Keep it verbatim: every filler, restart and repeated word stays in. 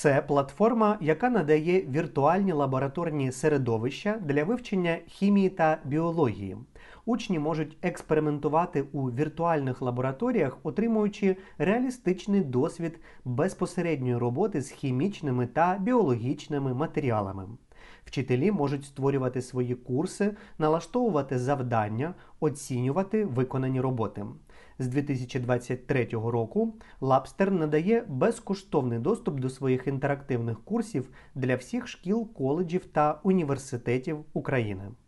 Це платформа, яка надає віртуальні лабораторні середовища для вивчення хімії та біології. Учні можуть експериментувати у віртуальних лабораторіях, отримуючи реалістичний досвід безпосередньої роботи з хімічними та біологічними матеріалами. Вчителі можуть створювати свої курси, налаштовувати завдання, оцінювати виконані роботи. З дві тисячі двадцять третього року Labster надає безкоштовний доступ до своїх інтерактивних курсів для всіх шкіл, коледжів та університетів України.